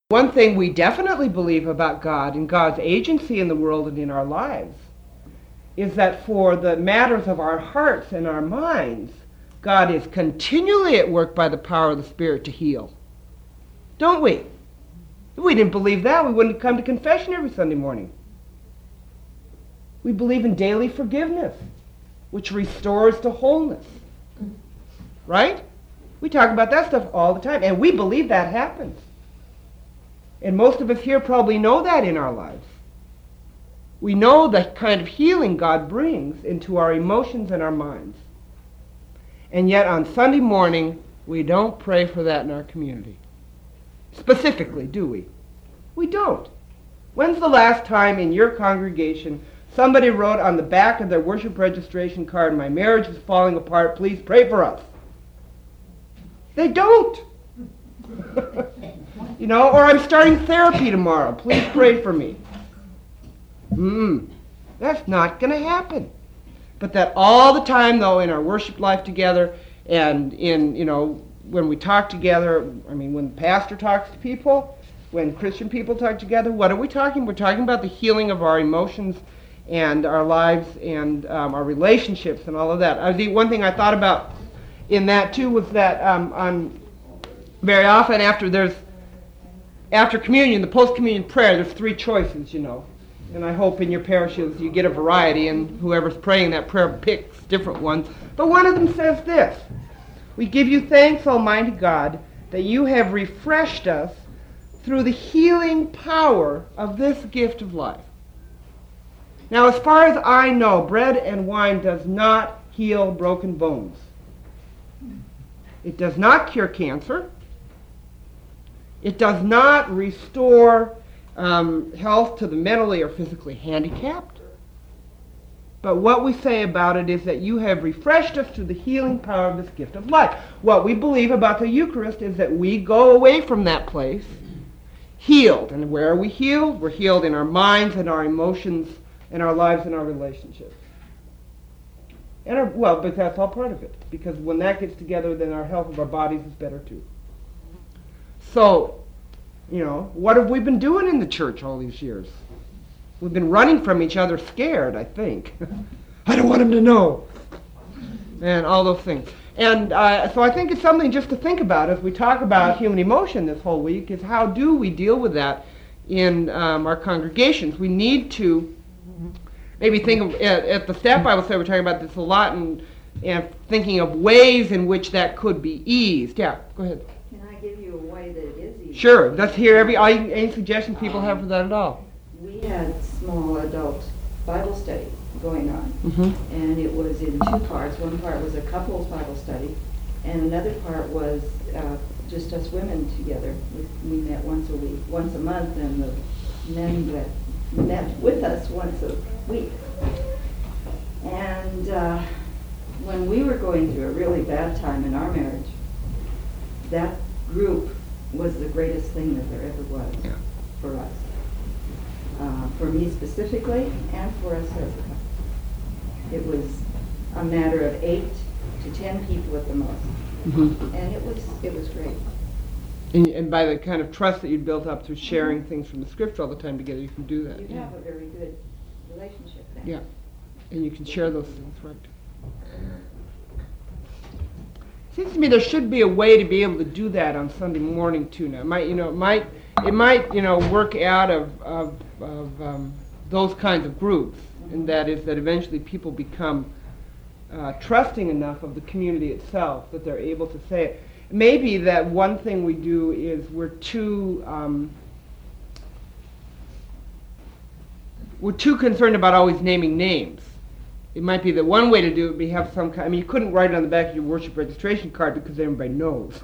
One thing we definitely believe about God and God's agency in the world and in our lives is that for the matters of our hearts and our minds, God is continually at work by the power of the Spirit to heal. Don't we? If we didn't believe that, we wouldn't come to confession every Sunday morning. We believe in daily forgiveness, which restores to wholeness. Right? We talk about that stuff all the time, and we believe that happens. And most of us here probably know that in our lives. We know the kind of healing God brings into our emotions and our minds. And yet on Sunday morning, we don't pray for that in our community. Specifically, do we? We don't. When's the last time in your congregation somebody wrote on the back of their worship registration card, "My marriage is falling apart, please pray for us"? They don't. Or "I'm starting therapy tomorrow, please pray for me." That's not going to happen. But that all the time, though, in our worship life together, and in, when we talk together, when the pastor talks to people, when Christian people talk together, what are we talking? We're talking about the healing of our emotions and our lives and our relationships and all of that. One thing I thought about in that, too, was that very often after communion, the post-communion prayer, there's 3 choices, And I hope in your parishes you get a variety, and whoever's praying that prayer picks different ones. But one of them says this: "We give you thanks, Almighty God, that you have refreshed us through the healing power of this gift of life." Now, as far as I know, bread and wine does not heal broken bones. It does not cure cancer. It does not restore health to the mentally or physically handicapped. But what we say about it is that you have refreshed us through the healing power of this gift of life. What we believe about the Eucharist is that we go away from that place healed. And where are we healed? We're healed in our minds and our emotions and our lives and our relationships. But that's all part of it. Because when that gets together, then our health of our bodies is better too. So, what have we been doing in the church all these years? We've been running from each other scared, I think. I don't want him to know. And all those things. And so I think it's something just to think about as we talk about human emotion this whole week, is how do we deal with that in our congregations? We need to maybe think of, at the Staff Bible Study, we're talking about this a lot, and thinking of ways in which that could be eased. Yeah, go ahead. Can I give you a way that it is easy? Sure. Let's hear any suggestions people have for that at all. We had small adult Bible study going on, Mm-hmm. and it was in 2 parts. One part was a couples Bible study, and another part was just us women together. We met once a month, and the men met with us once a week. And when we were going through a really bad time in our marriage, that group was the greatest thing that there ever was for us. For me specifically, and for us as a couple. It was a matter of 8 to 10 people at the most. Mm-hmm. And it was great. And by the kind of trust that you'd built up through sharing things from the Scripture all the time together, you can do that. You have a very good relationship then. Yeah. And you can share those things, right? Seems to me there should be a way to be able to do that on Sunday morning too. Now, it might work out of those kinds of groups, and that is that eventually people become trusting enough of the community itself that they're able to say it. Maybe that one thing we do is we're too concerned about always naming names. It might be that one way to do it would be have some kind. You couldn't write it on the back of your worship registration card because everybody knows.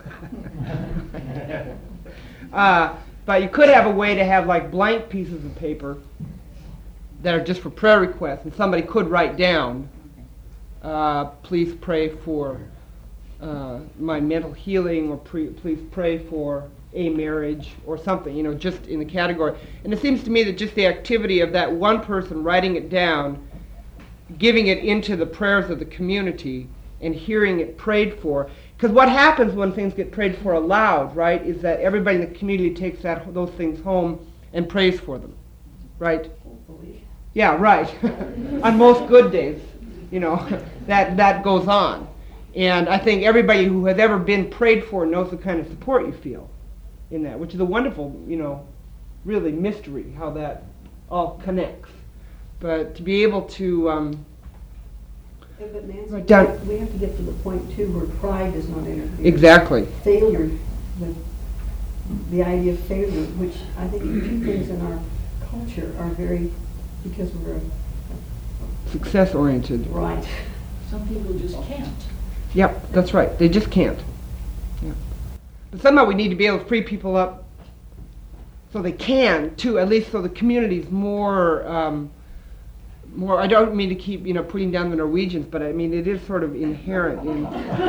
But you could have a way to have like blank pieces of paper that are just for prayer requests, and somebody could write down, please pray for my mental healing, or please pray for a marriage, or something, just in the category. And it seems to me that just the activity of that one person writing it down, giving it into the prayers of the community, and hearing it prayed for, because what happens when things get prayed for aloud, right, is that everybody in the community takes those things home and prays for them, right? Hopefully. Yeah, right. On most good days, that goes on. And I think everybody who has ever been prayed for knows the kind of support you feel in that, which is a wonderful, really mystery how that all connects. But to be able to But Nancy, write down. we have to get to the point too where pride does not interfere. Exactly. Failure, the idea of failure, which I think two things in our culture are very, because we're Success oriented. right. Some people just can't. Yep, that's right. They just can't. Yep. But somehow we need to be able to free people up so they can, too, at least so the community's more, I don't mean to keep, putting down the Norwegians, but I mean, it is sort of inherent in...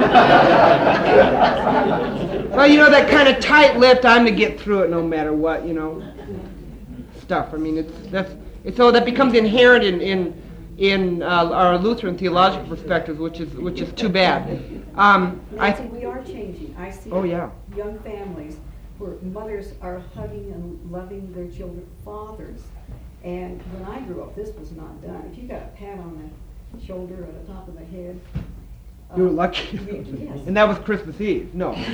Well, that kind of tight-lipped, I'm to get through it no matter what, stuff. I mean, it's so that becomes inherent in our Lutheran theological perspectives, which is too bad. Nancy, we are changing. I see young families where mothers are hugging and loving their children, fathers. And when I grew up, this was not done. If you got a pat on the shoulder or the top of the head, you were lucky. Yes. And that was Christmas Eve. No. Right.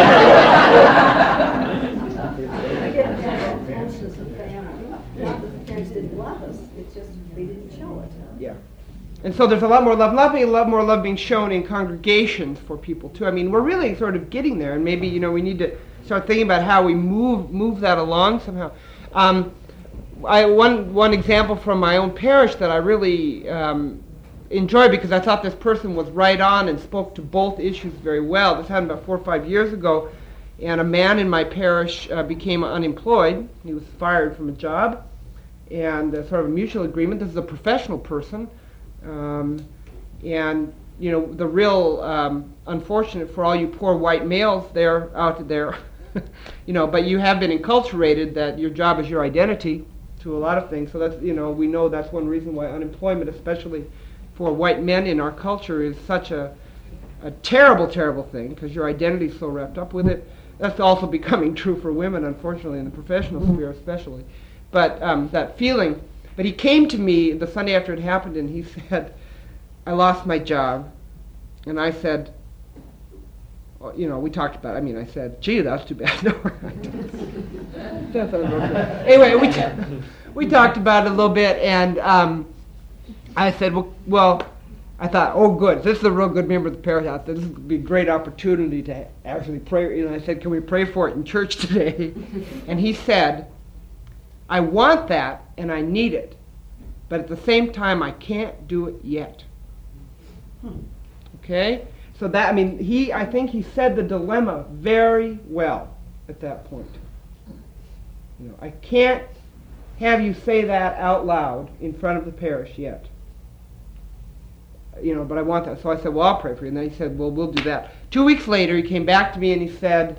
I get that closeness of family. Not that the parents didn't love us, it's just they didn't show it. Yeah. And so there's a lot more love. A lot more love being shown in congregations for people, too. I mean, we're really sort of getting there, and maybe, we need to start thinking about how we move that along somehow. One example from my own parish that I really enjoyed, because I thought this person was right on and spoke to both issues very well. This happened about 4 or 5 years ago, and a man in my parish became unemployed. He was fired from a job, and sort of a mutual agreement. This is a professional person, and the real unfortunate for all you poor white males out there, but you have been enculturated that your job is your identity to a lot of things. So that's, we know that's one reason why unemployment, especially for white men in our culture, is such a terrible, terrible thing, because your identity is so wrapped up with it. That's also becoming true for women, unfortunately, in the professional sphere especially. But that feeling, but he came to me the Sunday after it happened, and he said, I lost my job. And I said, we talked about it. I said, gee, that's too bad. No. Anyway, we talked about it a little bit, and I said, well, I thought, oh, good, this is a real good member of the parish out there. This would be a great opportunity to actually pray. I said, can we pray for it in church today? And he said, I want that, and I need it, but at the same time, I can't do it yet. Okay? So that, I think he said the dilemma very well at that point. I can't have you say that out loud in front of the parish yet. But I want that. So I said, well, I'll pray for you. And then he said, well, we'll do that. 2 weeks later, he came back to me and he said,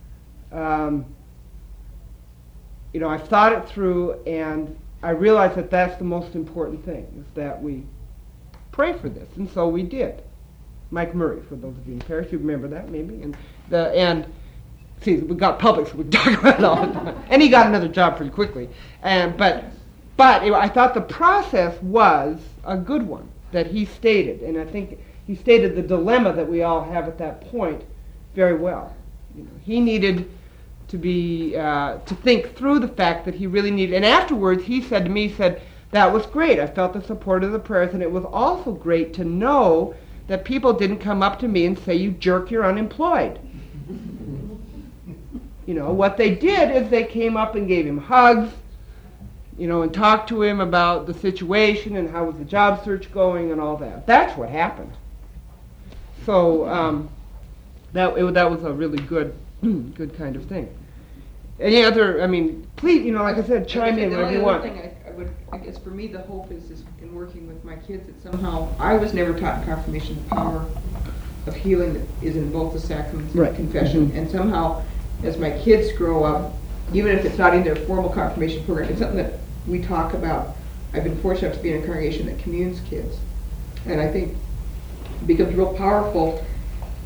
I've thought it through, and I realized that that's the most important thing, is that we pray for this. And so we did. Mike Murray, for those of you in the parish, you remember that maybe. And see, we got public, so we talk about it all the time. And he got another job pretty quickly. But I thought the process was a good one that he stated, and I think he stated the dilemma that we all have at that point very well. He needed to be to think through the fact that he really needed. And afterwards, he said to me, that was great. I felt the support of the prayers, and it was also great to know that people didn't come up to me and say, you jerk, you're unemployed. What they did is they came up and gave him hugs, and talked to him about the situation and how was the job search going and all that. That's what happened. So that was a really good kind of thing. Any other, please, like I said, chime in whenever you want. The only other thing I guess for me the hope is in working with my kids that somehow I was never taught in confirmation the power of healing that is in both the sacraments and confession. Mm-hmm. And somehow as my kids grow up, even if it's not in their formal confirmation program, it's something that we talk about. I've been fortunate to be in a congregation that communes kids. And I think it becomes real powerful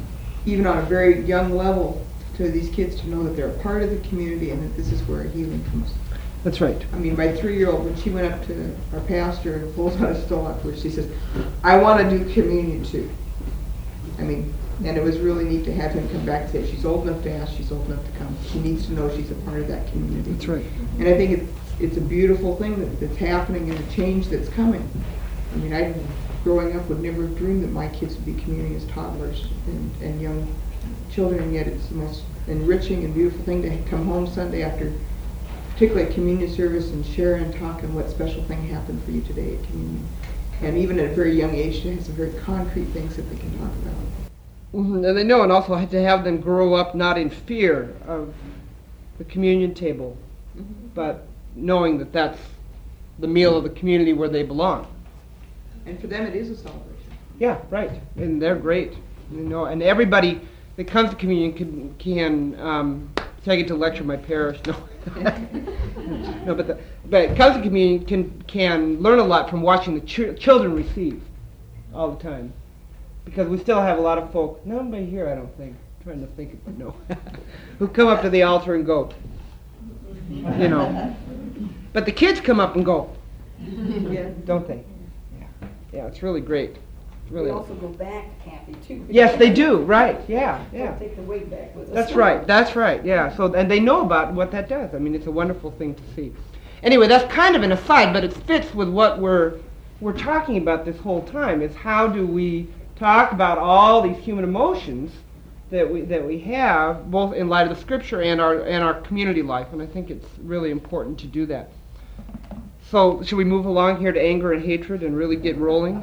even on a very young level, to these kids to know that they're a part of the community and that this is where healing comes. That's right. I mean, my 3-year-old, when she went up to our pastor and pulls out a stone afterwards, she says, I want to do communion too. I mean, and it was really neat to have him come back and say, she's old enough to ask, she's old enough to come. She needs to know she's a part of that community. That's right. And I think it's a beautiful thing that's happening and a change that's coming. I mean, I, growing up, would never have dreamed that my kids would be communing as toddlers and young children, and yet it's the most enriching and beautiful thing to come home Sunday after particularly a communion service and share and talk on what special thing happened for you today at communion. And even at a very young age, they have some very concrete things that they can talk about. Mm-hmm. And they know, and also to have them grow up not in fear of the communion table, but knowing that that's the meal of the community where they belong. And for them, it is a celebration. Yeah, right. And they're great. You know, and everybody that comes to communion can so I get to lecture my parish. No, no, but comes to communion can learn a lot from watching the children receive all the time, because we still have a lot of folk. Nobody here, I don't think. I'm trying to think of it. No, who come up to the altar and go. You know, but the kids come up and go. Yeah. Don't they? Yeah, it's really great. It's really We also go back happy too. Yes, they do. Right. Yeah. Yeah. Don't take the weight back with us. That's right. That's right. Yeah. So, and they know about what that does. I mean, it's a wonderful thing to see. Anyway, that's kind of an aside, but it fits with what we're talking about this whole time. Is how do we talk about all these human emotions that we have, both in light of the Scripture and our community life? And I think it's really important to do that. So, should we move along here to anger and hatred and really get rolling?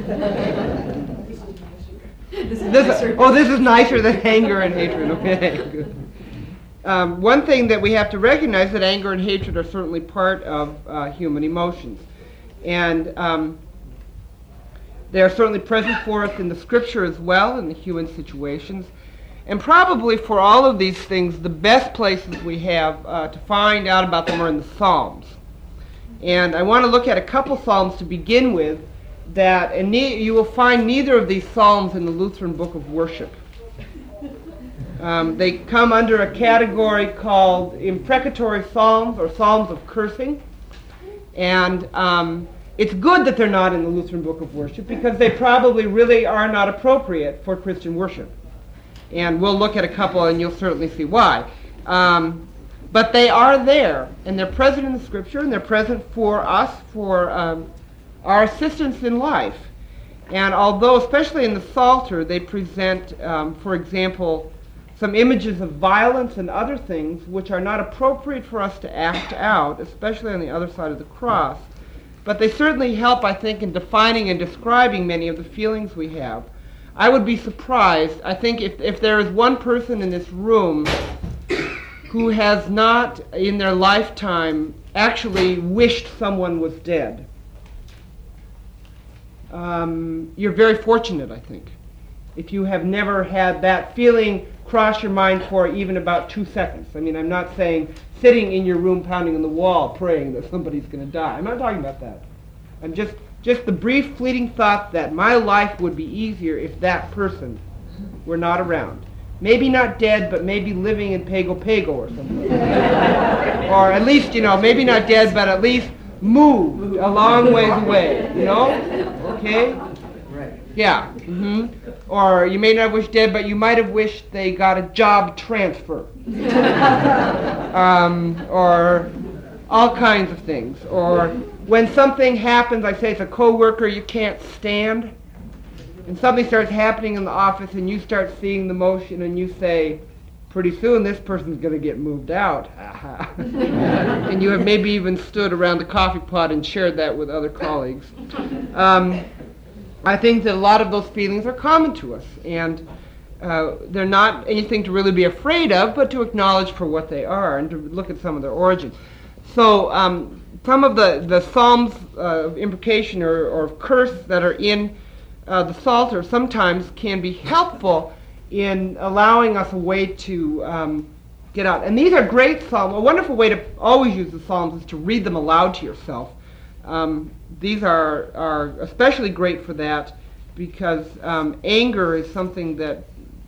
This is nicer than anger and hatred. Okay, good. One thing that we have to recognize that anger and hatred are certainly part of human emotions, and they are certainly present for us in the Scripture as well, in the human situations. And probably for all of these things, the best places we have to find out about them are in the Psalms. And I want to look at a couple Psalms to begin with that, and you will find neither of these Psalms in the Lutheran Book of Worship. They come under a category called imprecatory Psalms, or Psalms of cursing. And it's good that they're not in the Lutheran Book of Worship, because they probably really are not appropriate for Christian worship. And we'll look at a couple and you'll certainly see why. But they are there, and they're present in the Scripture, and they're present for us, for our assistance in life. And although, especially in the Psalter, they present, for example, some images of violence and other things which are not appropriate for us to act out, especially on the other side of the cross, but they certainly help, I think, in defining and describing many of the feelings we have. I would be surprised, I think, if there is one person in this room who has not, in their lifetime, actually wished someone was dead. You're very fortunate, I think, if you have never had that feeling cross your mind for even about 2 seconds. I mean, I'm not saying sitting in your room pounding on the wall praying that somebody's going to die. I'm not talking about that. I'm just the brief fleeting thought that my life would be easier if that person were not around. Maybe not dead, but maybe living in Pago Pago or something. Or at least, maybe not dead, but at least moved a long ways away, Okay? Right. Yeah. Mm-hmm. Or you may not wish dead, but you might have wished they got a job transfer. Or all kinds of things. Or when something happens, I say it's a coworker you can't stand, and something starts happening in the office and you start seeing the motion and you say, pretty soon this person's going to get moved out. And you have maybe even stood around the coffee pot and shared that with other colleagues. I think that a lot of those feelings are common to us, and they're not anything to really be afraid of, but to acknowledge for what they are and to look at some of their origins. So some of the Psalms of imprecation or of curse that are in the Psalter sometimes can be helpful in allowing us a way to get out. And these are great Psalms. A wonderful way to always use the Psalms is to read them aloud to yourself. These are especially great for that, because anger is something that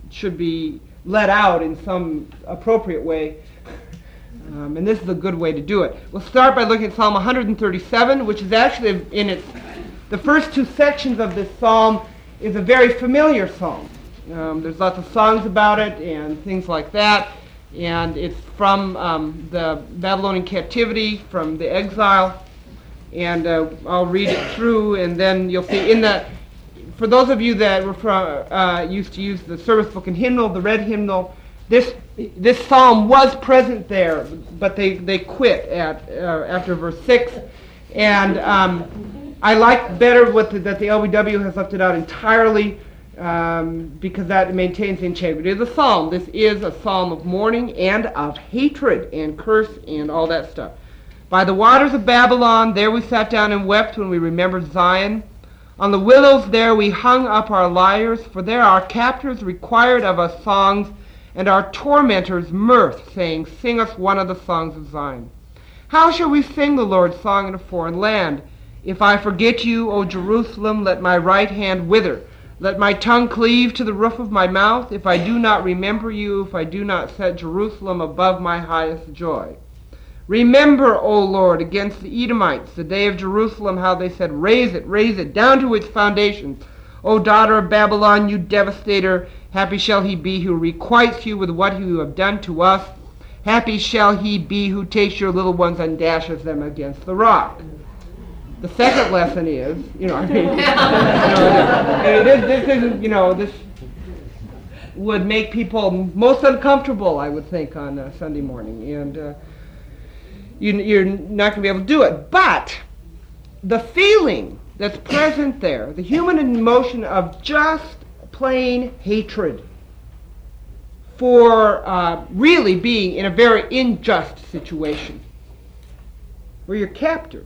should be let out in some appropriate way. And this is a good way to do it. We'll start by looking at Psalm 137, which is actually the first two sections of this psalm is a very familiar psalm. There's lots of songs about it and things like that. And it's from the Babylonian captivity, from the exile. And I'll read it through, and then you'll see for those of you that were used to use the service book and hymnal, the red hymnal, this psalm was present there, but they quit after verse 6. And I like better that the LBW has left it out entirely, because that maintains the integrity of the psalm. This is a psalm of mourning and of hatred and curse and all that stuff. By the waters of Babylon, there we sat down and wept when we remembered Zion. On the willows there we hung up our lyres, for there our captors required of us songs, and our tormentors mirth, saying, "Sing us one of the songs of Zion." How shall we sing the Lord's song in a foreign land? If I forget you, O Jerusalem, let my right hand wither. Let my tongue cleave to the roof of my mouth, if I do not remember you, if I do not set Jerusalem above my highest joy. Remember, O Lord, against the Edomites, the day of Jerusalem, how they said, raise it, down to its foundations. O daughter of Babylon, you devastator, happy shall he be who requites you with what you have done to us. Happy shall he be who takes your little ones and dashes them against the rock. The second lesson is, this would make people most uncomfortable, I would think, on Sunday morning. And you're not going to be able to do it. But the feeling that's present there, the human emotion of just plain hatred for really being in a very unjust situation, where you're captive.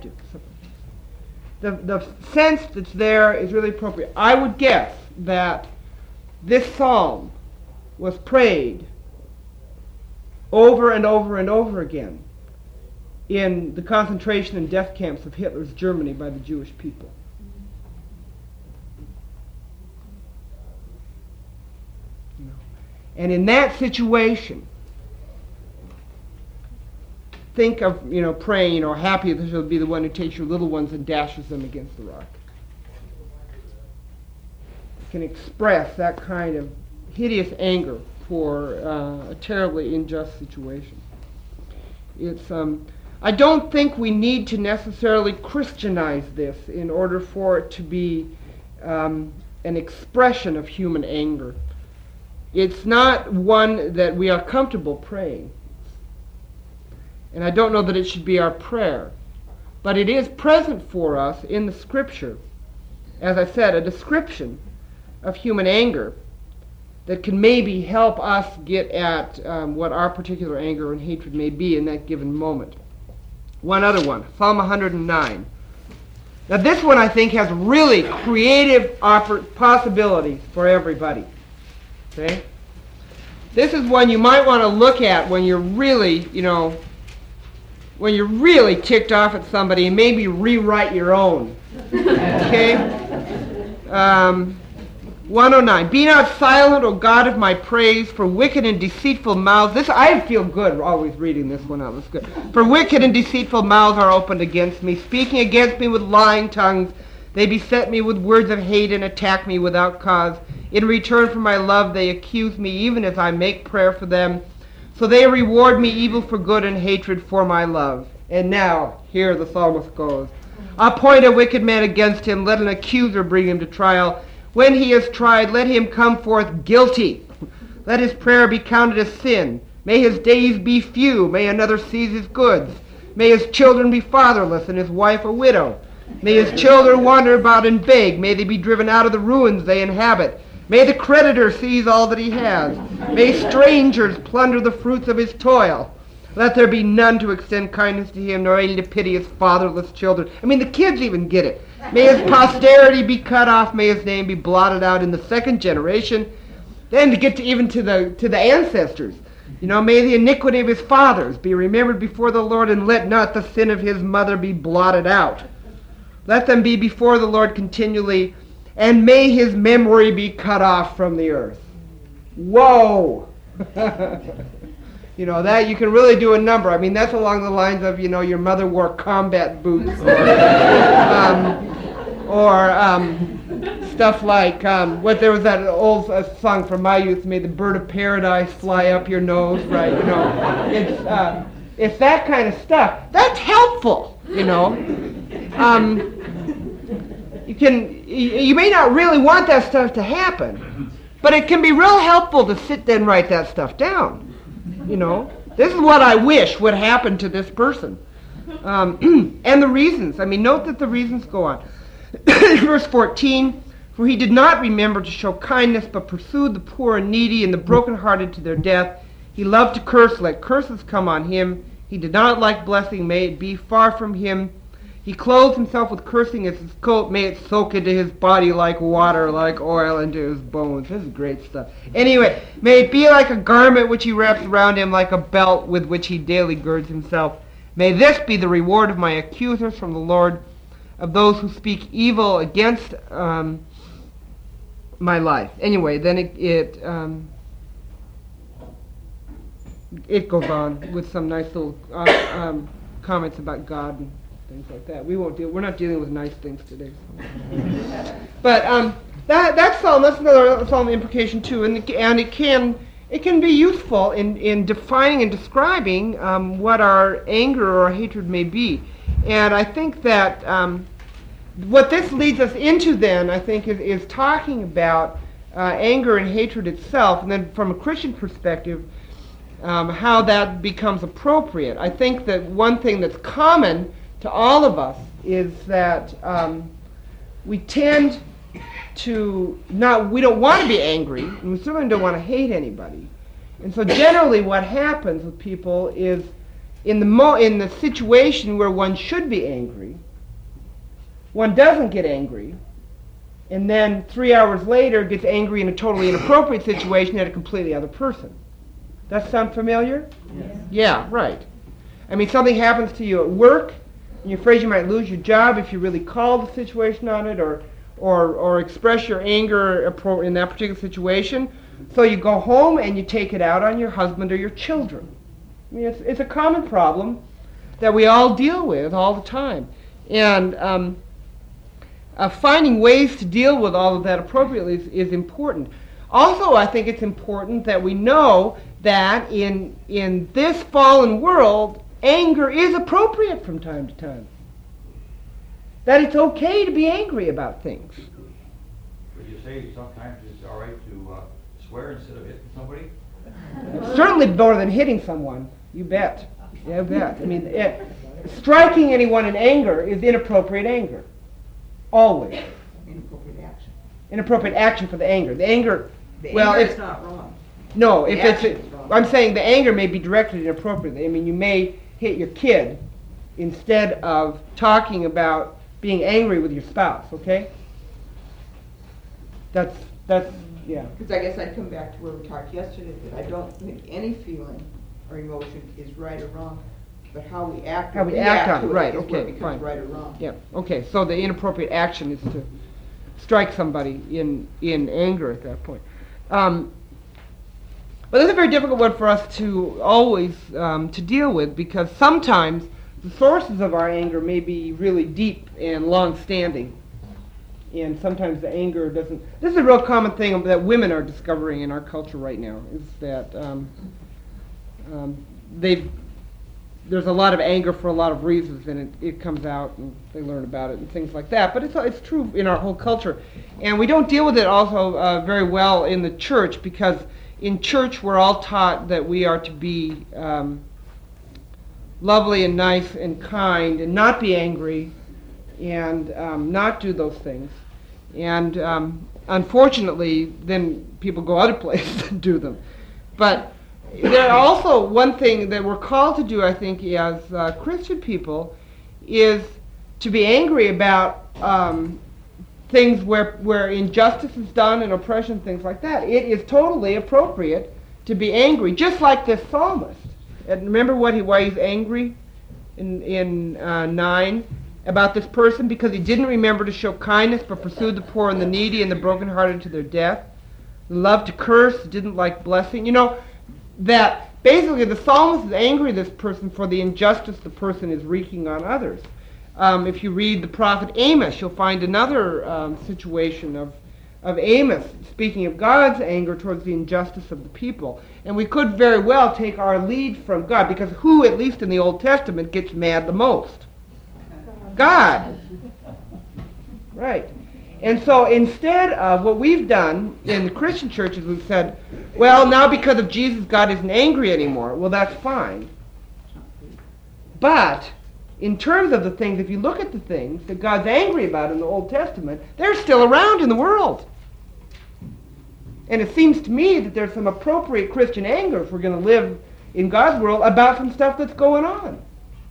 The sense that's there is really appropriate. I would guess that this psalm was prayed over and over and over again in the concentration and death camps of Hitler's Germany by the Jewish people. And in that situation, think of, praying, happy that he'll be the one who takes your little ones and dashes them against the rock. You can express that kind of hideous anger for a terribly unjust situation. It's I don't think we need to necessarily Christianize this in order for it to be an expression of human anger. It's not one that we are comfortable praying. And I don't know that it should be our prayer. But it is present for us in the Scripture, as I said, a description of human anger that can maybe help us get at what our particular anger and hatred may be in that given moment. One other one, Psalm 109. Now this one I think has really creative possibilities for everybody. Okay? This is one you might want to look at when you're really, when you're really ticked off at somebody, and maybe rewrite your own. Okay? 109. Be not silent, O God of my praise, for wicked and deceitful mouths. I feel good always reading this one out. That's good. For wicked and deceitful mouths are opened against me, speaking against me with lying tongues. They beset me with words of hate and attack me without cause. In return for my love, they accuse me, even as I make prayer for them. So they reward me evil for good and hatred for my love. And now, here the psalmist goes. Appoint a wicked man against him. Let an accuser bring him to trial. When he is tried, let him come forth guilty. Let his prayer be counted as sin. May his days be few. May another seize his goods. May his children be fatherless and his wife a widow. May his children wander about and beg. May they be driven out of the ruins they inhabit. May the creditor seize all that he has. May strangers plunder the fruits of his toil. Let there be none to extend kindness to him, nor any to pity his fatherless children. I mean, the kids even get it. May his posterity be cut off. May his name be blotted out in the second generation. Then to get to even to the ancestors. May the iniquity of his fathers be remembered before the Lord, and let not the sin of his mother be blotted out. Let them be before the Lord continually, and may his memory be cut off from the earth. Whoa! You know, that you can really do a number. I mean, that's along the lines of, you know, your mother wore combat boots. Or stuff like, what there was that old song from my youth, May the Bird of Paradise Fly Up Your Nose, right? You know, it's that kind of stuff. That's helpful, you know. You may not really want that stuff to happen, but it can be real helpful to sit there and write that stuff down. You know, this is what I wish would happen to this person. And the reasons. I mean, note that the reasons go on. Verse 14, for he did not remember to show kindness, but pursued the poor and needy and the brokenhearted to their death. He loved to curse, let curses come on him. He did not like blessing, may it be far from him. He clothed himself with cursing as his coat, may it soak into his body like water, like oil into his bones. This is great stuff. Anyway, may it be like a garment which he wraps around him, like a belt with which he daily girds himself. May this be the reward of my accusers from the Lord, of those who speak evil against my life. Anyway, then it goes on with some nice little comments about God and things like that. We're not dealing with nice things today. So. But that's Psalm. That's another Psalm implication too, and it can be useful in defining and describing what our anger or hatred may be. And I think that what this leads us into then, I think, is talking about anger and hatred itself, and then from a Christian perspective, how that becomes appropriate. I think that one thing that's common to all of us is that we tend to we don't want to be angry, and we certainly don't want to hate anybody. And so generally what happens with people is in the situation where one should be angry, one doesn't get angry, and then 3 hours later gets angry in a totally inappropriate situation at a completely other person. That sound familiar? Yes. Yeah, right. I mean, something happens to you at work, and you're afraid you might lose your job if you really call the situation on it or express your anger in that particular situation. So you go home and you take it out on your husband or your children. I mean, it's a common problem that we all deal with all the time. And finding ways to deal with all of that appropriately is important. Also, I think it's important that we know that in this fallen world, anger is appropriate from time to time. That it's okay to be angry about things. Would you say sometimes it's all right to swear instead of hitting somebody? Certainly more than hitting someone. You bet. You bet. I mean, striking anyone in anger is inappropriate anger. Always. Inappropriate action. Inappropriate action for the anger. The anger It's not wrong. No, The if action it's is wrong. I'm saying the anger may be directed inappropriately. I mean, you may hit your kid instead of talking about being angry with your spouse, okay? That's yeah. Because I guess I'd come back to where we talked yesterday, that I don't think any feeling or emotion is right or wrong, but how we act. How we act on it, to right, is where okay, it becomes fine. right or wrong. Yeah, okay. So the inappropriate action is to strike somebody in anger at that point. But it's a very difficult one for us to always to deal with, because sometimes the sources of our anger may be really deep and long-standing, and sometimes the anger doesn't. This is a real common thing that women are discovering in our culture right now, is that there's a lot of anger for a lot of reasons, and it comes out, and they learn about it and things like that. But it's true in our whole culture, and we don't deal with it also very well in the church, because in church we're all taught that we are to be lovely and nice and kind and not be angry and not do those things. And unfortunately, then people go other places and do them. But there are also one thing that we're called to do, I think, as Christian people, is to be angry about things where injustice is done and oppression, things like that. It is totally appropriate to be angry, just like this psalmist. And remember why he's angry in 9 about this person? Because he didn't remember to show kindness, but pursued the poor and the needy and the brokenhearted to their death. loved to curse, didn't like blessing. You know, that basically the psalmist is angry at this person for the injustice the person is wreaking on others. If you read the prophet Amos, you'll find another situation of Amos speaking of God's anger towards the injustice of the people. And we could very well take our lead from God, because who, at least in the Old Testament, gets mad the most? God. Right. And so instead of what we've done in the Christian churches, we've said, well, now because of Jesus, God isn't angry anymore. Well, that's fine. But in terms of the things, if you look at the things that God's angry about in the Old Testament, they're still around in the world. And it seems to me that there's some appropriate Christian anger if we're going to live in God's world about some stuff that's going on.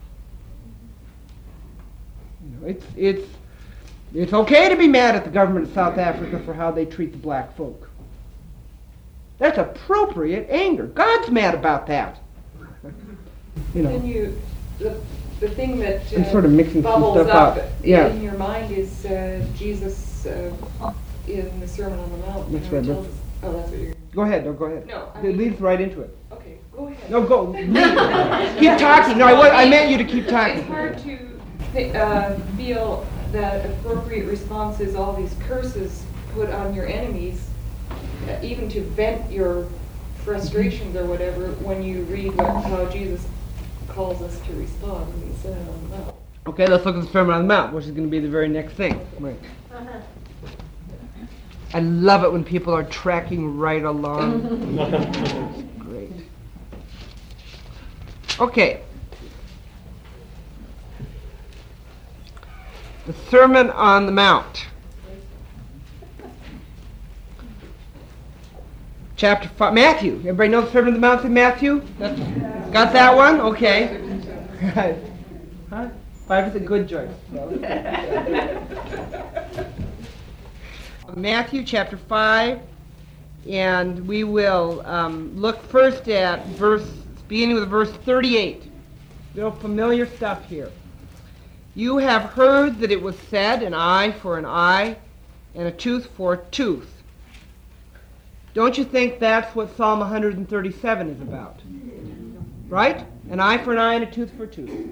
You know, it's okay to be mad at the government of South Africa for how they treat the black folk. That's appropriate anger. God's mad about that. You know. Then the thing that I'm sort of mixing some bubbles stuff up up. Yeah. in your mind is Jesus in the Sermon on the Mount. That's right. Oh, that's what you're. Go ahead. No, go ahead. No, I It mean- leads right into it. Okay, go ahead. No, go. Keep talking. No, I meant you to keep talking. It's hard to feel that appropriate response is all these curses put on your enemies, even to vent your frustrations or whatever, when you read how Jesus calls us to respond in the Sermon on the Mount. Okay, let's look at the Sermon on the Mount, which is going to be the very next thing. Right. I love it when people are tracking right along. It's great. Okay. The Sermon on the Mount. Chapter 5. Matthew. Everybody know the Sermon on the Mount in Matthew? Got that one? Okay. Huh? 5 is a good choice. Matthew chapter 5, and we will look first at beginning with verse 38. Real familiar stuff here. You have heard that it was said, an eye for an eye, and a tooth for a tooth. Don't you think that's what Psalm 137 is about? Right? An eye for an eye and a tooth for a tooth.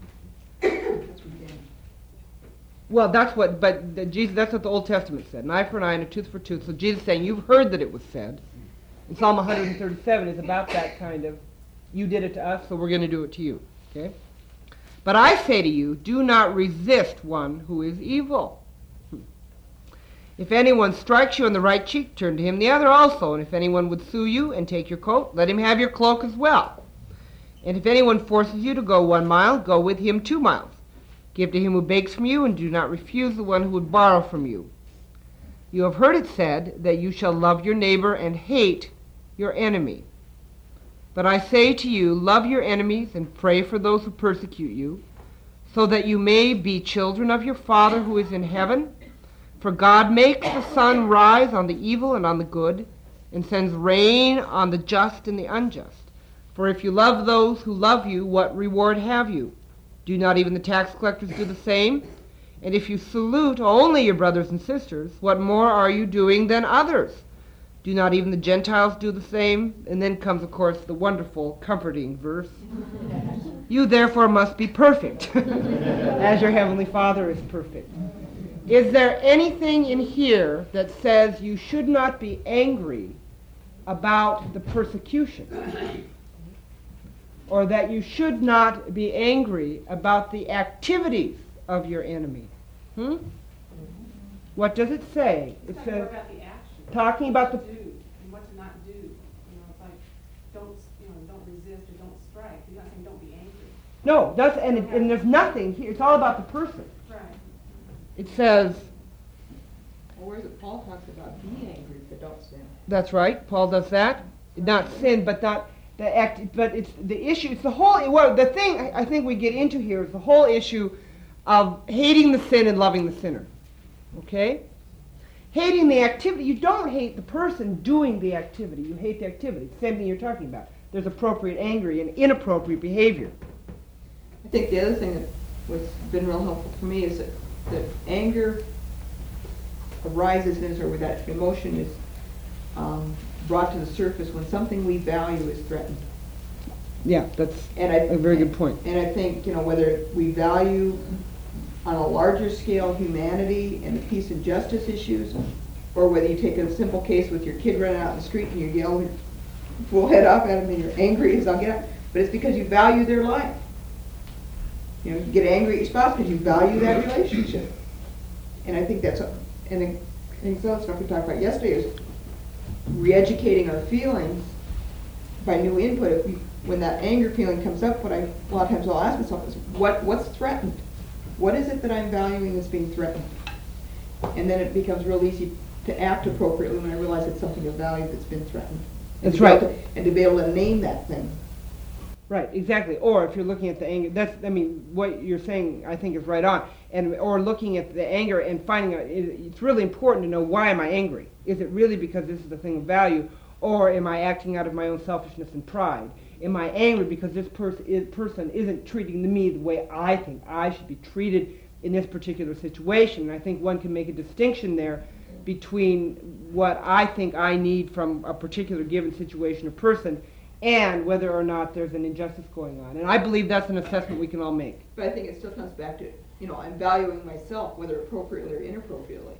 Well, that's what the Old Testament said. An eye for an eye and a tooth for a tooth. So Jesus is saying, you've heard that it was said. And Psalm 137 is about that kind of, you did it to us, so we're going to do it to you. Okay? But I say to you, do not resist one who is evil. If anyone strikes you on the right cheek, turn to him the other also. And if anyone would sue you and take your coat, let him have your cloak as well. And if anyone forces you to go 1 mile, go with him 2 miles. Give to him who begs from you, and do not refuse the one who would borrow from you. You have heard it said that you shall love your neighbor and hate your enemy. But I say to you, love your enemies and pray for those who persecute you, so that you may be children of your Father who is in heaven. For God makes the sun rise on the evil and on the good, and sends rain on the just and the unjust. For if you love those who love you, what reward have you? Do not even the tax collectors do the same? And if you salute only your brothers and sisters, what more are you doing than others? Do not even the Gentiles do the same? And then comes, of course, the wonderful, comforting verse. You therefore must be perfect, as your heavenly Father is perfect. Is there anything in here that says you should not be angry about the persecution? Or that you should not be angry about the activities of your enemy? What does it say? It says, talking about the do and what to not do. You know, it's like don't resist or don't strike. You're not saying don't be angry. no, that's and there's nothing here. It's all about the person. Right. It says, Well, where is it Paul talks about being angry but don't sin? that's right. Paul does that. Not sin, but not the act. But it's the issue. It's the whole. Well, the thing I think we get into here is the whole issue of hating the sin and loving the sinner. Okay. Hating the activity. You don't hate the person doing the activity. You hate the activity. Same thing you're talking about. There's appropriate anger and inappropriate behavior. I think the other thing that was been real helpful for me is that anger arises in us, or with that emotion is brought to the surface when something we value is threatened. Yeah, that's And a very good point. And I think, whether we value on a larger scale humanity and the peace and justice issues, or whether you take a simple case with your kid running out in the street and you yell your full head off at him and you're angry as I'll get up, but it's because you value their life. You get angry at your spouse because you value that relationship. And I think that's, and I think some of the stuff we talked about yesterday is re-educating our feelings by new input. If when that anger feeling comes up, a lot of times I'll ask myself is, what's threatened? What is it that I'm valuing that's being threatened? And then it becomes real easy to act appropriately when I realize it's something of value that's been threatened. That's right. And to be able to name that thing. Right, exactly. Or if you're looking at the anger, what you're saying I think is right on. Or looking at the anger and finding out, it's really important to know, why am I angry? Is it really because this is the thing of value, or am I acting out of my own selfishness and pride? Am I angry because this person isn't treating me the way I think I should be treated in this particular situation? And I think one can make a distinction there between what I think I need from a particular given situation or person, and whether or not there's an injustice going on. And I believe that's an assessment we can all make. But I think it still comes back to, I'm valuing myself, whether appropriately or inappropriately.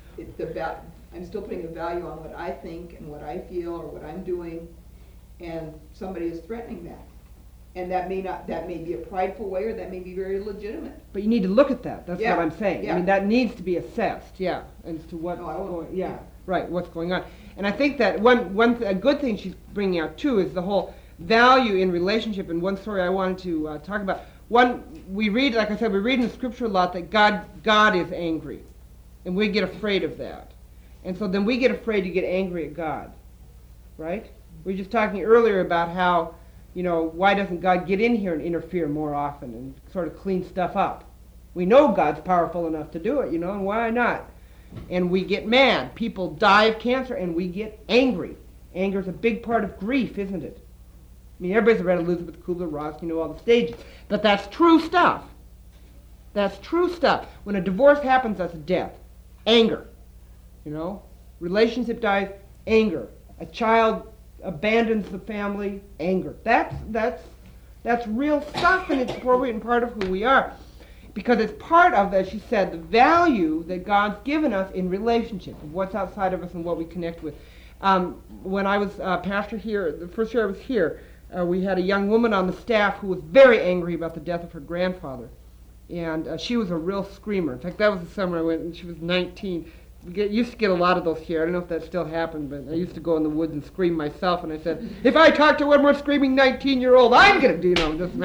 I'm still putting a value on what I think and what I feel or what I'm doing, and somebody is threatening that. And that may be a prideful way, or that may be very legitimate. But you need to look at that. That's Yeah, what I'm saying. yeah. I mean, that needs to be assessed, as to what's going. Yeah, right. What's going on? And I think that a good thing she's bringing out too is the whole value in relationship. And one story I wanted to talk about. We read, like I said, we read in the scripture a lot that God is angry, and we get afraid of that. And so then we get afraid to get angry at God, right? We were just talking earlier about how, why doesn't God get in here and interfere more often and sort of clean stuff up? We know God's powerful enough to do it, and why not? And we get mad. People die of cancer, and we get angry. Anger is a big part of grief, isn't it? I mean, everybody's read Elizabeth Kubler-Ross, all the stages. But that's true stuff. That's true stuff. When a divorce happens, that's death. Anger. Relationship dies, anger. A child abandons the family, anger. That's real stuff, and it's appropriate and part of who we are. Because it's part of, as she said, the value that God's given us in relationship, of what's outside of us and what we connect with. When I was pastor here, the first year I was here, we had a young woman on the staff who was very angry about the death of her grandfather. And she was a real screamer. In fact, that was the summer I went, and she was 19. Used to get a lot of those here. I don't know if that still happened, but I used to go in the woods and scream myself. And I said, if I talk to one more screaming 19-year-old, I'm going to do, just,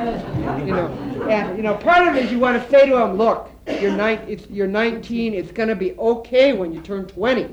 And part of it is you want to say to them, look, you're 19. It's going to be okay when you turn 20.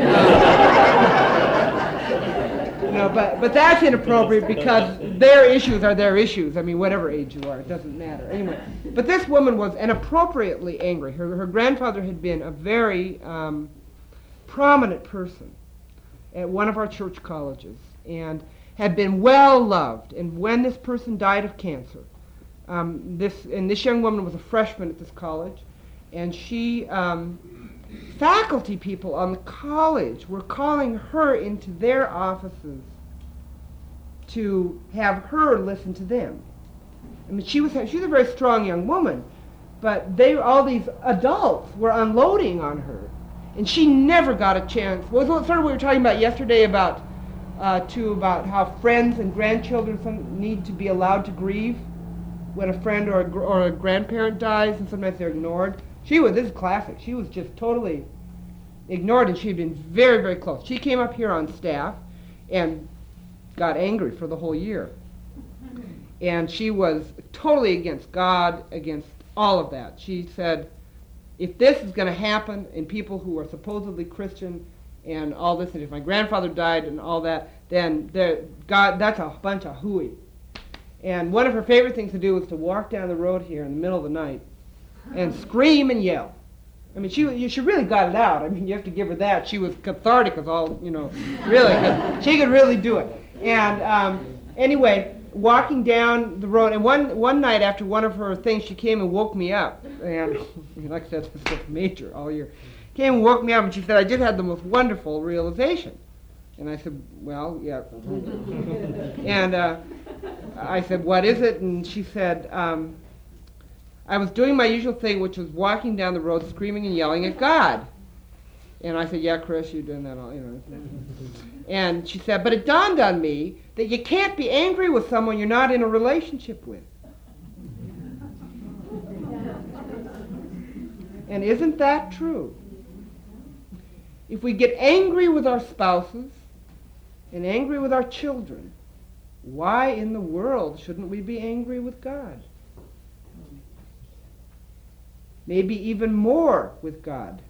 But that's inappropriate because their issues are their issues. I mean, whatever age you are, it doesn't matter. Anyway, but this woman was inappropriately angry. Her grandfather had been a very prominent person at one of our church colleges and had been well loved. And when this person died of cancer, this young woman was a freshman at this college, and she faculty people on the college were calling her into their offices to have her listen to them. I mean, she was a very strong young woman, but all these adults were unloading on her, and she never got a chance. Well, sort of what we were talking about yesterday about how friends and grandchildren need to be allowed to grieve when a friend or a grandparent dies, and sometimes they're ignored. This is classic. She was just totally ignored, and she had been very, very close. She came up here on staff and got angry for the whole year. And she was totally against God, against all of that. She said, if this is going to happen in people who are supposedly Christian and all this, and if my grandfather died and all that, then that's a bunch of hooey. And one of her favorite things to do was to walk down the road here in the middle of the night and scream and yell. I mean, she really got it out. I mean, you have to give her that. She was cathartic as all, really. She could really do it. And anyway, walking down the road, and one night after one of her things, she came and woke me up. And like I said, this was major all year. Came and woke me up, and she said, I just had the most wonderful realization. And I said, well, yeah. And I said, what is it? And she said, I was doing my usual thing, which was walking down the road screaming and yelling at God. And I said, yeah, Chris, you're doing that all, you know. And she said, but it dawned on me that you can't be angry with someone you're not in a relationship with. And isn't that true? If we get angry with our spouses and angry with our children, why in the world shouldn't we be angry with God? Maybe even more with God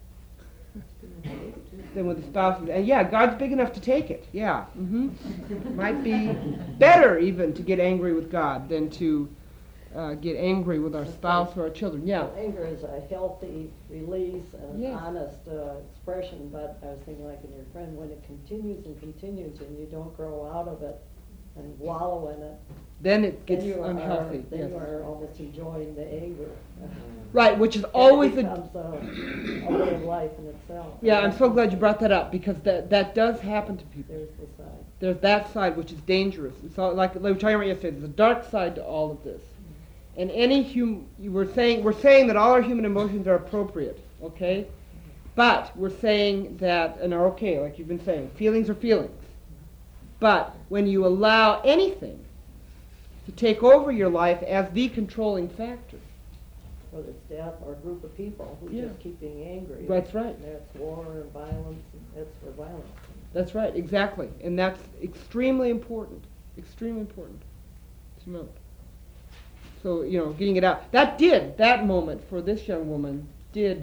than with the spouses. And yeah, God's big enough to take it. Yeah. Might be better even to get angry with God than to get angry with our spouse or our children. Yeah. Well, anger is a healthy release and an honest expression, but I was thinking like in your friend, when it continues and continues and you don't grow out of it and wallow in it, then it gets unhealthy. Then you are almost enjoying the anger. Right, which is always it becomes a way of life in itself. Yeah, I'm so glad you brought that up, because that does happen to people. There's the side. There's that side which is dangerous. It's all, like we were talking about yesterday, there's a dark side to all of this. And we're saying that all our human emotions are appropriate, okay? But we're saying that, and are okay, like you've been saying, feelings are feelings. But when you allow anything to take over your life as the controlling factor, whether it's death or a group of people who just keep being angry. That's right. And that's war and violence, and that's where violence comes. That's right, exactly. And that's extremely important. Extremely important to note. So, getting it out. That moment for this young woman did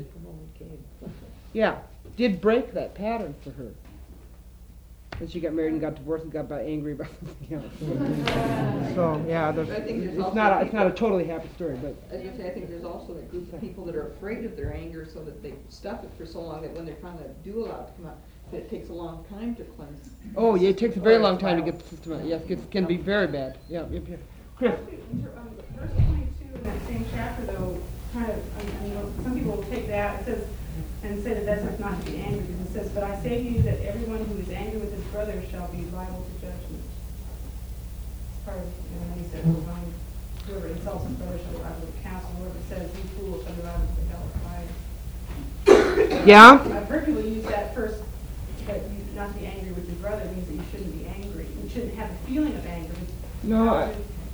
break that pattern for her. And she got married and got divorced and got angry about something else. So, yeah, it's not a totally happy story. But as you say, I think there's also that group of people that are afraid of their anger, so that they stuff it for so long that when they're trying to do allow it to come out, that it takes a long time to cleanse. Oh, yeah, it takes a very long time to get the system out. Yes, it can be very bad. Yeah. Chris. Verse 22 in that same chapter, though, kind of, some people will take that, it says, and say that that's not to be angry, because it says, but I say to you that everyone who is angry with his brother shall be liable to judgment. Part of, he said, whoever insults his brother shall be liable to counsel, whoever says, you fool, shall be liable to the hell of fire. Yeah? I've heard people use that first, that you not to be angry with your brother means that you shouldn't be angry. You shouldn't have a feeling of anger. No,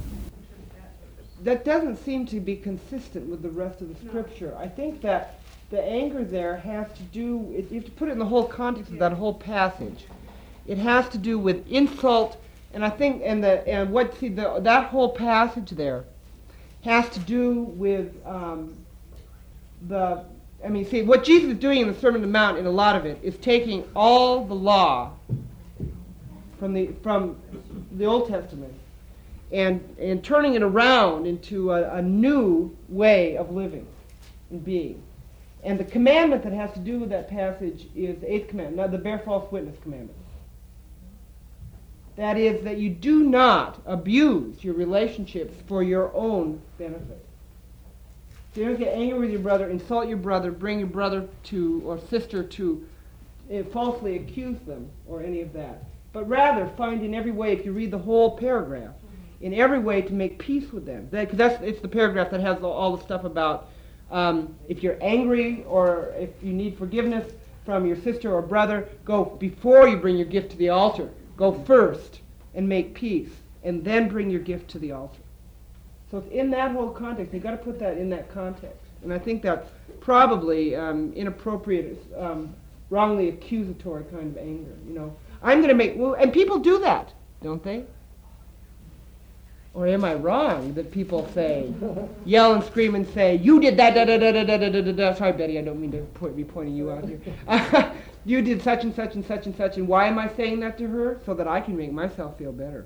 that doesn't seem to be consistent with the rest of the scripture. I think that the anger there has to do, you have to put it in the whole context of that whole passage. It has to do with insult, and I think, that whole passage there has to do with what Jesus is doing in the Sermon on the Mount, in a lot of it, is taking all the law from the Old Testament and turning it around into a new way of living and being. And the commandment that has to do with that passage is the 8th commandment, the bear false witness commandment. That is, that you do not abuse your relationships for your own benefit. So you don't get angry with your brother, insult your brother, bring your brother or sister to falsely accuse them, or any of that. But rather find in every way, if you read the whole paragraph, in every way to make peace with them. It's the paragraph that has all the stuff about if you're angry or if you need forgiveness from your sister or brother, go before you bring your gift to the altar. Go first and make peace, and then bring your gift to the altar. So it's in that whole context. You've got to put that in that context. And I think that's probably inappropriate, wrongly accusatory kind of anger. I'm going to make, and people do that, don't they? Or am I wrong that people say, yell and scream and say, you did that, da da da da da da da da. Sorry, Betty, I don't mean to be pointing you out here. You did such and such and such and such, and why am I saying that to her? So that I can make myself feel better.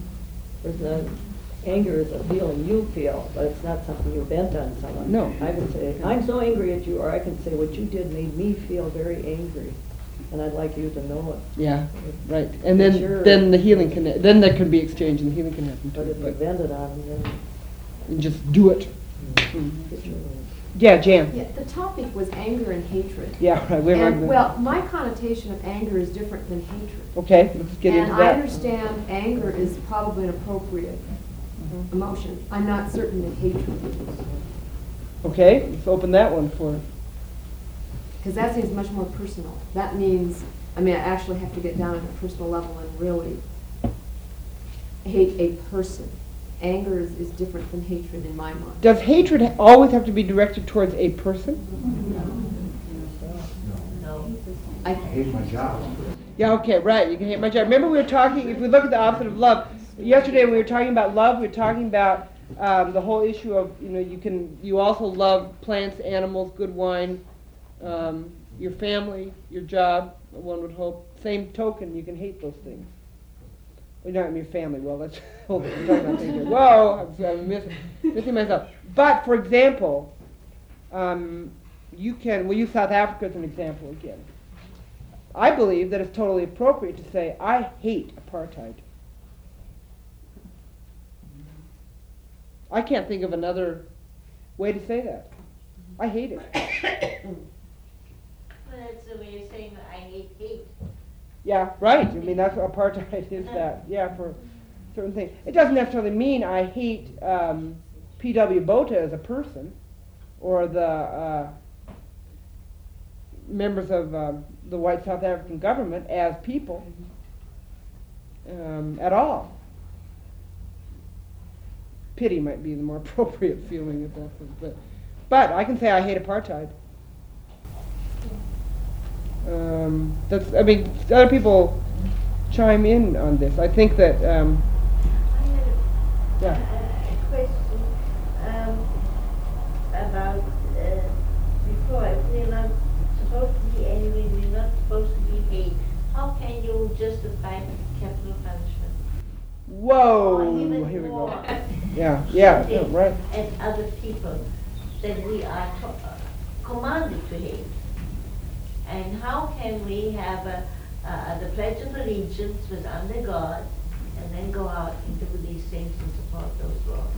Anger is a feeling you feel, but it's not something you vent on someone. No. I would say, I'm so angry at you, or I can say, what you did made me feel very angry, and I'd like you to know it. Yeah, right. And then the healing then there can be exchange, and the healing can happen too. But if you vent it on them, and just do it. Yeah, Jan. Yeah, the topic was anger and hatred. Yeah, right. And, well, my connotation of anger is different than hatred. Okay, let's get into And that. I understand anger is probably an appropriate emotion. I'm not certain that hatred is. Okay, let's open that one for. Because that seems much more personal. That means, I actually have to get down at a personal level and really hate a person. Anger is different than hatred in my mind. Does hatred always have to be directed towards a person? No. I hate my job. Yeah, okay, right. You can hate my job. Remember we were talking, if we look at the opposite of love, yesterday when we were talking about love, we were talking about the whole issue of, you also love plants, animals, good wine, your family, your job, one would hope. Same token, you can hate those things. Well, not your family. Well, let's hold it. We're talking about things here. Whoa, I'm missing myself. But, for example, we'll use South Africa as an example again. I believe that it's totally appropriate to say, I hate apartheid. I can't think of another way to say that. I hate it. Well, that's the way of saying that I hate hate. Yeah, right. That's what apartheid is. That, yeah, for certain things. It doesn't necessarily mean I hate P.W. Botha as a person, or the members of the white South African government as people at all. Pity might be the more appropriate feeling at that point, but I can say I hate apartheid. Other people chime in on this. I think that, I had yeah. a question about before. If we're not supposed to be angry, we're not supposed to be hate. How can you justify capital punishment? Whoa! Or even Here we go. more, Yeah, no, right. and other people that we are commanded to hate. And how can we have the Pledge of Allegiance was under God, and then go out and do these things and support those laws?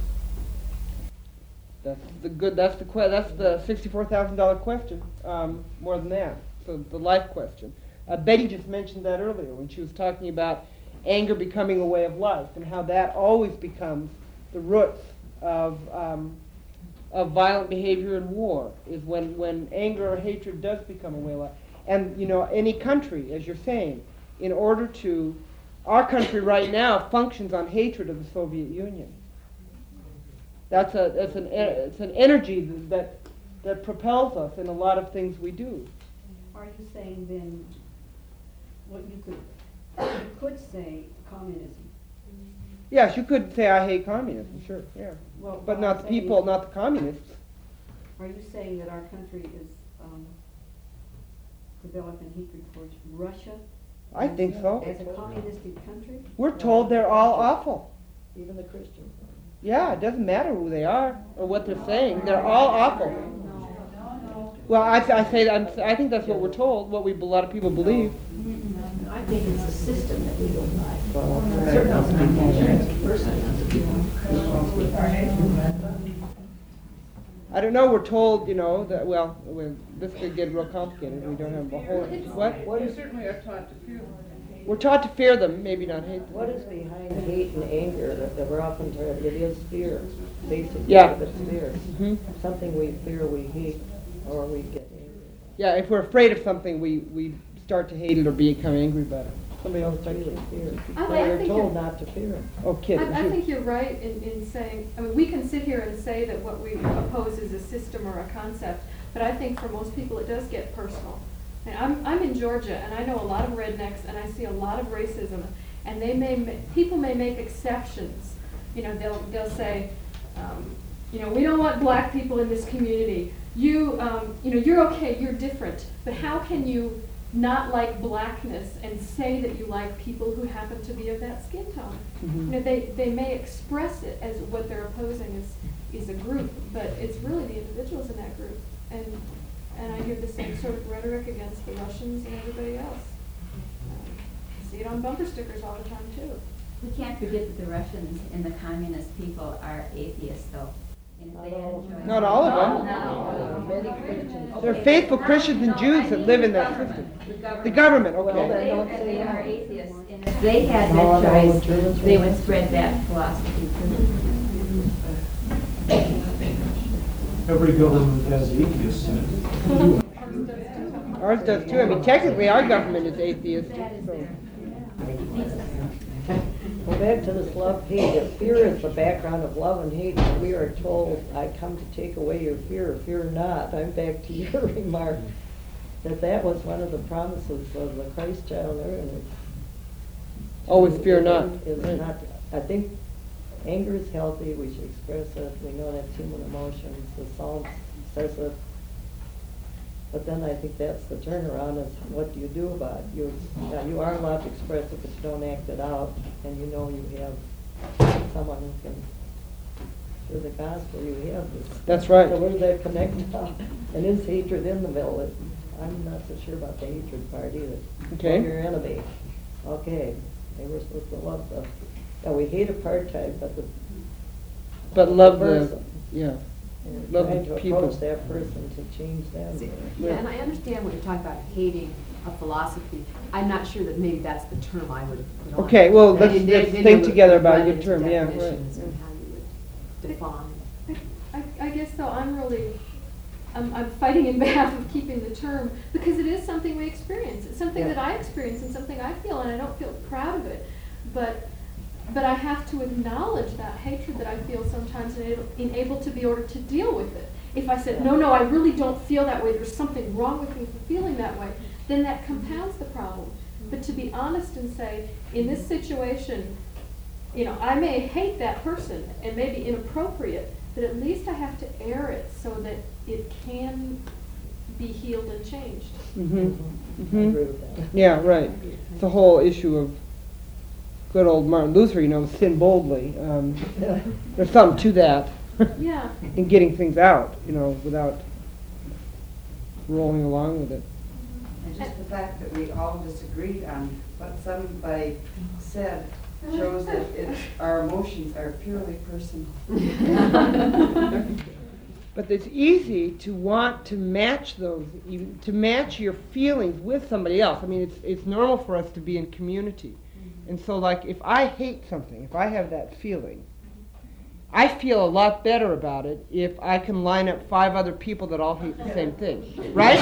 That's the $64,000 question. More than that, so the life question. Betty just mentioned that earlier when she was talking about anger becoming a way of life and how that always becomes the roots of violent behavior in war. Is when anger or hatred does become a way of life. And any country, as you're saying, in order to, our country right now functions on hatred of the Soviet Union. It's an energy that propels us in a lot of things we do. Are you saying then, what you could say communism? Yes, you could say I hate communism, sure, yeah. Well, But not the people, not the communists. Are you saying that our country is developing hatred towards Russia? I think so. As a communistic country? We're told they're all awful. Even the Christians. Yeah, it doesn't matter who they are or what they're saying. They're all awful. Well, I think that's what we're told, what a lot of people believe. I think it's a system that we don't like. I don't know, we're told, that, this could get real complicated. We don't have a whole, what? You certainly are taught to fear them. We're taught to fear them, maybe not hate them. What is behind hate and anger that we're often told? It is fear, basically. Yeah. It's fear. Mm-hmm. Something we fear, we hate, or we get angry. Yeah, if we're afraid of something, we start to hate it or become angry about it. Somebody else takes it fear. I But we're think told you're- not to fear it. Oh, kid. I think you're right in saying, we can sit here and say that what we oppose is a system or a concept, but I think for most people it does get personal. And I'm in Georgia, and I know a lot of rednecks, and I see a lot of racism, and people may make exceptions. They'll say, we don't want black people in this community. You're okay, you're different, but how can you not like blackness and say that you like people who happen to be of that skin tone? Mm-hmm. They may express it as what they're opposing is a group, but it's really the individuals in that group. And I hear the same sort of rhetoric against the Russians and everybody else. See it on bumper stickers all the time too. We can't forget that the Russians and the communist people are atheists, though. Not all of them. Many Christians. There are faithful Christians and Jews that live in that system. The government, Well, okay. then don't say They are that. atheists, and if they had No, that no, choice, Germans they won't. would spread that philosophy too. Every government has atheists in it. Ours does too. I mean, technically our government is atheistic, so. Go back to this love-hate. If fear is the background of love and hate, and we are told, I come to take away your fear, fear not. I'm back to your remark, that was one of the promises of the Christ child there. And it's, Always fear not. It's not. I think anger is healthy. We should express it. We know that's human emotions. The Psalm says it. But then I think that's the turnaround is what do you do about it? You are allowed to express it, but you don't act it out. And you know you have someone who can, through the gospel, you have this. That's right. So where does that connect to? And is hatred in the middle? I'm not so sure about the hatred part either. Okay. Love your enemy. Okay. They were supposed to love the, now we hate apartheid, but love the, person. yeah. And Love trying the to people. approach that person to change them. Yeah, and I understand what you're talking about, hating a philosophy. I'm not sure that maybe that's the term I would put on. Okay, well, let's Then think you would together about a run good into term, yeah, right. definitions and how you would define. I guess though I'm fighting in behalf of keeping the term because it is something we experience. It's something that I experience and something I feel, and I don't feel proud of it. But I have to acknowledge that hatred that I feel sometimes and able to be ordered to deal with it. If I said, no, I really don't feel that way, there's something wrong with me for feeling that way, then that compounds the problem. But to be honest and say, in this situation, I may hate that person and may be inappropriate, but at least I have to air it so that it can be healed and changed. Mm-hmm. I agree with that. Yeah, right. It's the whole issue of good old Martin Luther, sin boldly. There's something to that. Yeah. In getting things out, without rolling along with it. And just the fact that we all disagreed on what somebody said shows that our emotions are purely personal. But it's easy to want to match those, to match your feelings with somebody else. I mean, it's normal for us to be in community. And so, like, if I hate something, if I have that feeling, I feel a lot better about it if I can line up 5 other people that all hate the same thing, right?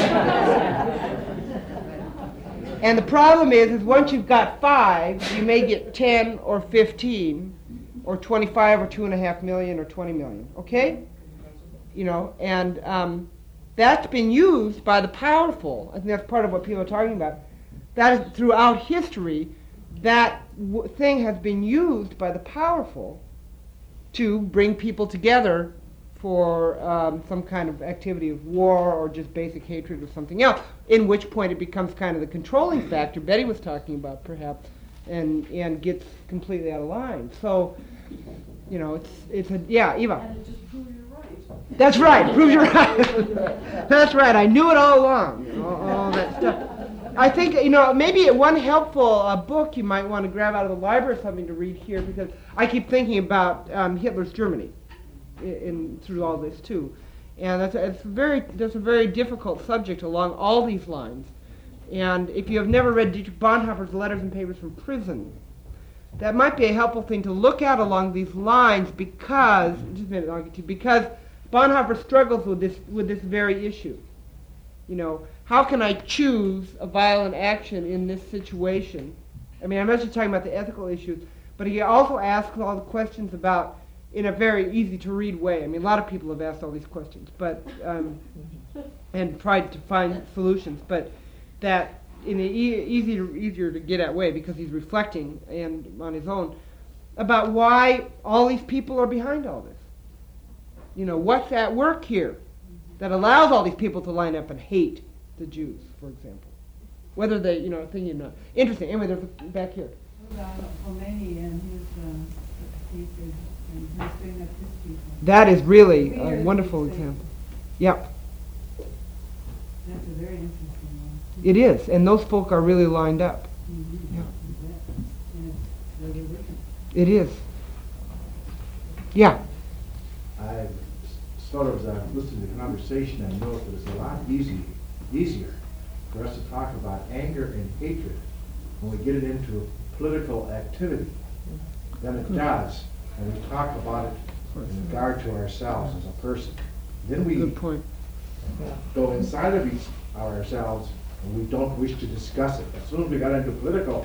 And the problem is once you've got 5, you may get 10 or 15 or 25 or 2.5 million or 20 million, okay? And that's been used by the powerful. I think that's part of what people are talking about. That is, throughout history, that thing has been used by the powerful to bring people together for some kind of activity of war or just basic hatred or something else, in which point it becomes kind of the controlling factor Betty was talking about, perhaps, and gets completely out of line. So, it's Eva. And it just proves you're right. That's right, proves you're right. That's right, I knew it all along, all that stuff. I think, maybe one helpful book you might want to grab out of the library or something to read here, because I keep thinking about Hitler's Germany through all this too. And that's a very difficult subject along all these lines. And if you have never read Dietrich Bonhoeffer's Letters and Papers from Prison, that might be a helpful thing to look at along these lines because Bonhoeffer struggles with this very issue. How can I choose a violent action in this situation? I mean, I'm not just talking about the ethical issues, but he also asks all the questions about, in a very easy-to-read way. I mean, a lot of people have asked all these questions, but and tried to find solutions, but that in an easier to get at way, because he's reflecting and on his own about why all these people are behind all this. What's at work here that allows all these people to line up and hate the Jews, for example? Whether they, thinking or not. Interesting. Anyway, there's back here. What about Khomeini and his hatred and his bringing up his people? That is really a wonderful example. Yep. That's a very interesting one. It is, and those folk are really lined up. Mm-hmm. Yeah. And it's really wicked. It is. Yeah. I sort of, as I'm listening to the conversation, I noticed that it's a lot easier for us to talk about anger and hatred when we get it into political activity than it does when we talk about it in regard to ourselves as a person. Then we Good point. go inside of ourselves and we don't wish to discuss it. As soon as we got into political,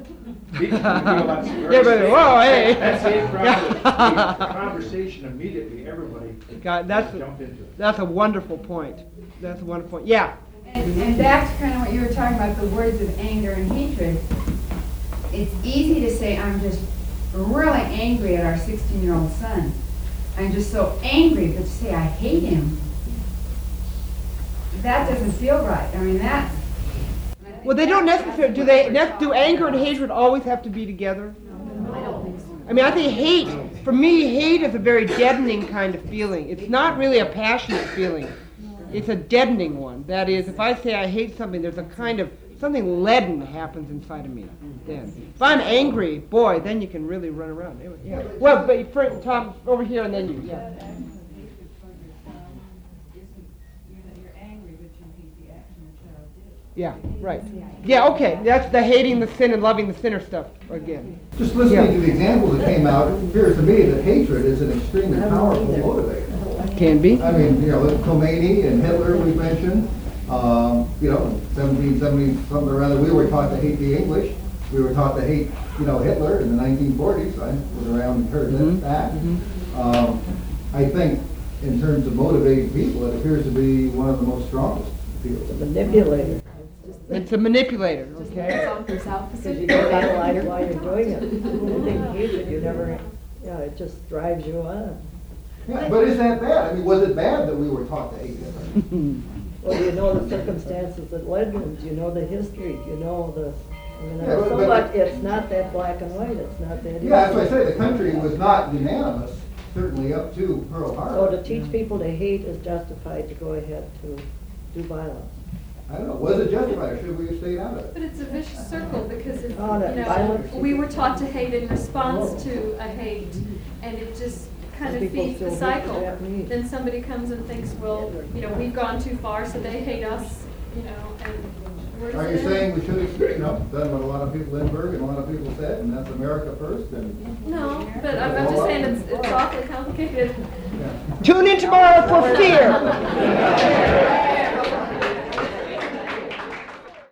whoa, hey. That's the conversation immediately, everybody jumped into it. That's a wonderful point. That's a wonderful point. Yeah. And back to kind of what you were talking about, the words of anger and hatred. It's easy to say, I'm just really angry at our 16-year-old son. I'm just so angry, but to say I hate him, that doesn't feel right. I mean, that's... Well, they don't necessarily, do anger and hatred always have to be together? I don't think so. I mean, I think hate, for me, hate is a very deadening kind of feeling. It's not really a passionate feeling. It's a deadening one. That is, if I say I hate something, there's a kind of, something leaden happens inside of me then. If I'm angry, boy, then you can really run around. Yeah. Well, but Tom, over here and then you, yeah. Yeah, right. Yeah, okay. That's the hating the sin and loving the sinner stuff again. Just listening to the examples that came out, it appears to me that hatred is an extremely powerful motivator. Can be. I mean, Khomeini and Hitler we mentioned. 1770 something or other, we were taught to hate the English. We were taught to hate, Hitler in the 1940s. I was around and heard that. I think in terms of motivating people, it appears to be one of the most strongest fields. It's a manipulator. It's a manipulator, okay? Because you don't realize why you're doing it. You think hatred, you never, it just drives you on. Yeah, but is that bad? I mean, was it bad that we were taught to hate Hitler? Well, do you know the circumstances that led to them? Do you know the history? Do you know the... it's not that black and white. It's not that easy. Yeah, that's what I say. The country was not unanimous, certainly up to Pearl Harbor. So to teach people to hate is justified to go ahead to do violence. I don't know. Was it justified, or should we have stayed out of it? But it's a vicious circle because if, violence. we were taught to hate in response to a hate, and it just kind of feeds the cycle. Then somebody comes and thinks, well, we've gone too far, so they hate us, and where does Are it you end? saying we should have, done what a lot of people, Lindbergh and a lot of people said, and that's America first? And No, but I'm just saying it's awfully complicated. Tune in tomorrow for Fear.